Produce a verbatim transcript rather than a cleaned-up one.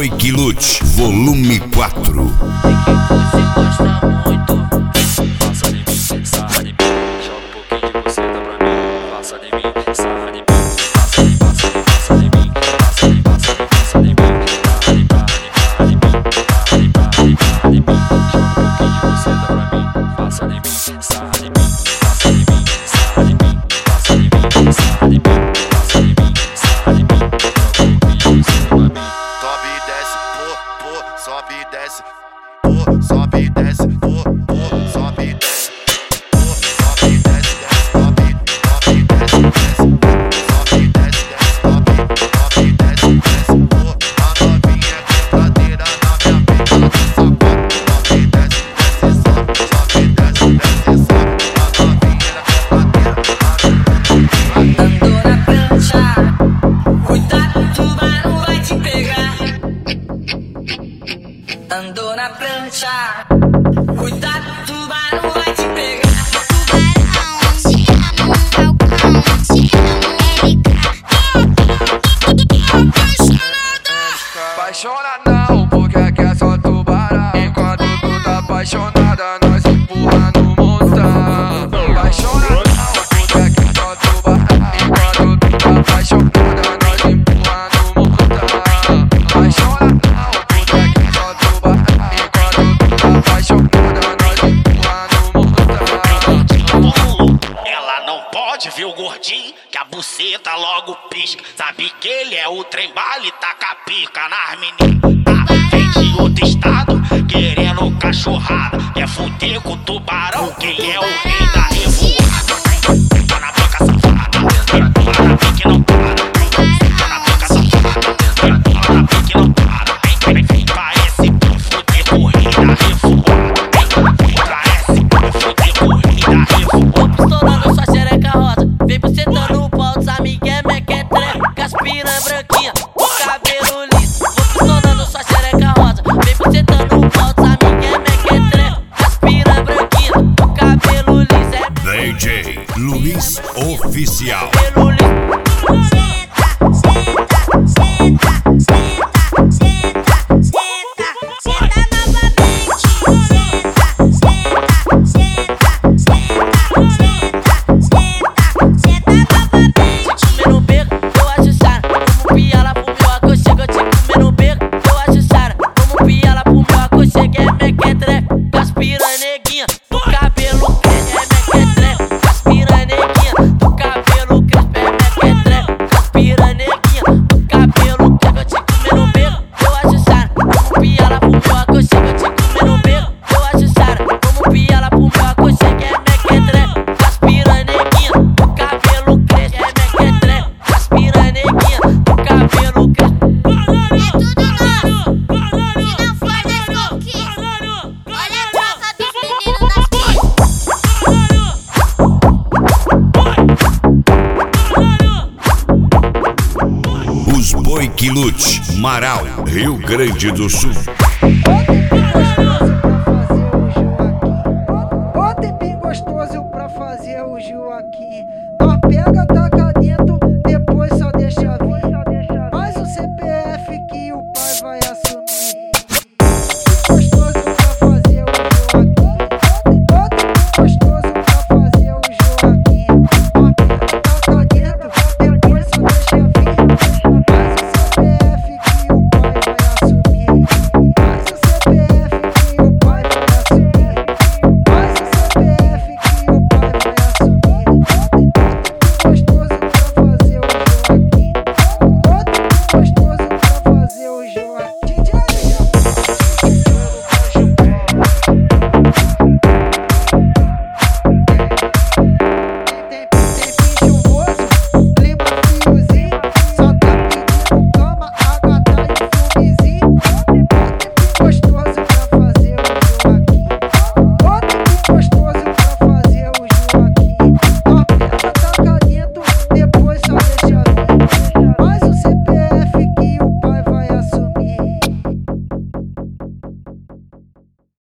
Boi que Lute, volume quatro. Você gosta muito, faça de mim, sarra de mim. Joga um pouquinho de você, dá pra mim. Faça de mim, sarra de mim. Faça de, faça de, faça de mim. Faça de, faça de, faça de mim. Sarra de, sarra de, sarra de mim. Sarra de, sarra de, sarra de mim. Joga um pouquinho de você, dá pra mim. Faça de mim, sarra de mim. Faça de mim, sarra de mim. Faça de mim, sarra de mim. Faça de mim, sarra de mim. Joga um pouquinho de você, dá pra mim. Sobe e desce, pô, pô, sobe e desce, pô, sobe e desce, pô, pô, sobe e desce, pô, sobe e desce, desce, sobe, sobe e desce, desce, sobe e desce, desce, sobe, sobe e desce, desce, pô, a novinha quebradeira na minha pista do sapato, sobe e desce, desce, sobe, sobe e desce, desce, sobe, a novinha andou na prancha. Cuidado, tubarão vai te pegar. Tubarão, te amo, falcão, te amo, Apaixonada. Apaixona não, porque aqui é só tubarão. Enquanto tu tá apaixonada, nós empurra no montão. Apaixona não, porque aqui é só tubarão. Enquanto tu tá apaixonada, nós empurra no montão. Apaixona não, porque aqui é só tubarão. Enquanto tu tá apaixonada, nós empurra no montão. Ela não pode ver o gordinho, que a buceta logo pisca. Sabe que ele é o trem bala e taca a pica nas meninas. Tá, vem de outro estado, querendo cachorrada. Quer fuder com o tubarão, quem é o rei da revoada. Tá na boca safada, empurra na pique não para. Tá na boca safada, empurra na pique não para. Parece pra fuder com o rei da revoada. Parece pra fuder com o rei da revoada. Estourando sua xereca rosa, vem bucetando o pau dos amigué, mequetre, caspira branquinha, o cabelo liso. Vou pistolando sua xereca rosa, vem bucetando o pau dos amigué, mequetre, caspira branquinha, o cabelo liso. É D J Luiz Oficial. cabelo liso. Os Boi que Lute, Marau, Rio Grande do Sul.